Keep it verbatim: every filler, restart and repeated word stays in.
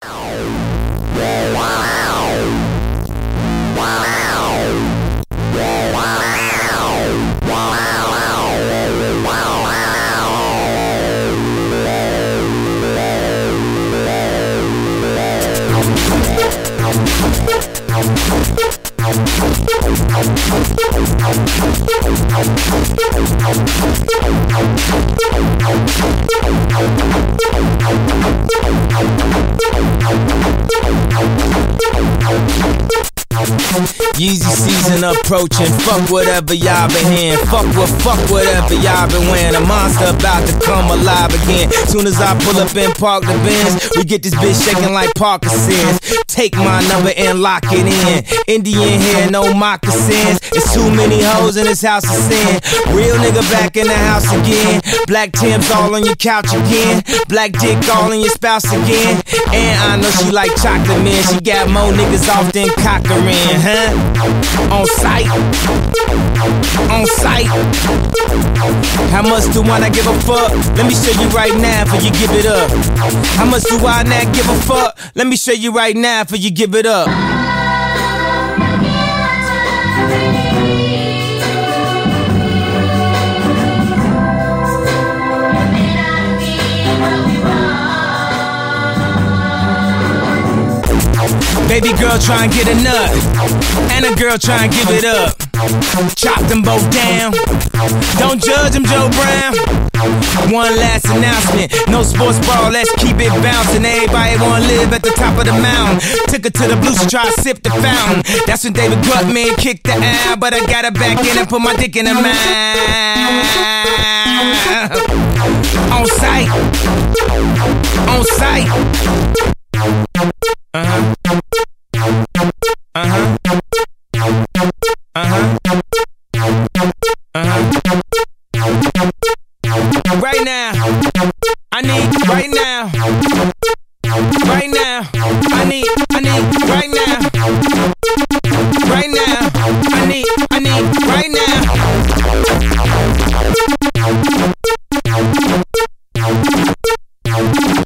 Yeezy season approaching, fuck whatever y'all been hearing. Fuck what, fuck whatever y'all been wearing. A monster about to come alive again. Soon as I pull up and park the Benz, we get this bitch shaking like Parkinson's. Take my number and lock it in. Indian hair, no moccasins. It's too many hoes in this house of sin. Real nigga back in the house again. Black Tim's all on your couch again. Black dick all in your spouse again. And I know she like chocolate, man. She got more niggas off than Cochran, huh? On sight, on sight. How much do I not give a fuck? Let me show you right now for you give it up. How much do I not give a fuck? Let me show you right now for you give it up. Baby girl try and get a nut, and a girl try and give it up. Chop them both down. Don't judge them, Joe Brown. One last announcement, no sports ball, let's keep it bouncing. Everybody wanna live at the top of the mountain. Took her to the blues to try to sip the fountain. That's when David Gutman kicked the out, but I got her back in and put my dick in her mouth. On sight, on sight. Uh-huh. Uh-huh. Uh-huh. Uh-huh. Right now, I need right now. Right now, I need, I need right now. Right now, I need, I need right now.